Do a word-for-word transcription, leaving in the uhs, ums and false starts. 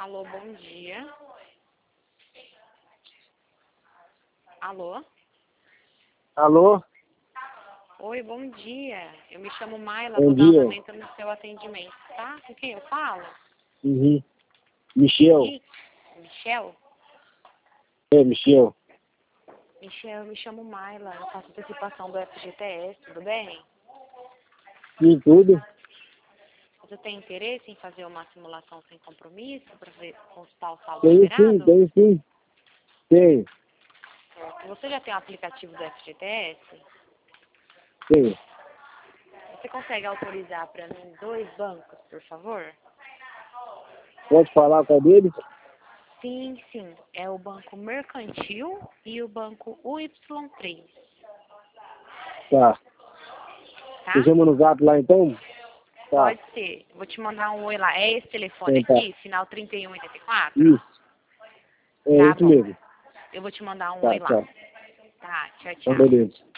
Alô, bom dia. Alô? Alô? Oi, bom dia. Eu me chamo Mayla, Bom vou dar dia. andamento no seu atendimento, tá? Com quem eu falo? Uhum. Michel. Ih, Michel? É, Michel. Michel, eu me chamo Mayla, eu faço antecipação do F G T S, tudo bem? Sim, tudo? Você tem interesse em fazer uma simulação sem compromisso para ver consultar o saldo Tenho sim, liberado? tenho sim. Tenho, Certo. Você já tem o aplicativo do F G T S? tenho. Você consegue autorizar para mim dois bancos, por favor? Pode falar qual deles? Sim, sim. É o Banco Mercantil e o Banco U Y três, Tá. tá? Você chama no zap lá então? Tá. Pode ser. Vou te mandar um oi lá. É esse telefone Então tá. aqui, final trinta e um oitenta e quatro? Isso. É Tá isso bom. mesmo. Eu vou te mandar um Tá, oi lá. tá. Tá, tchau, Então tchau. beleza.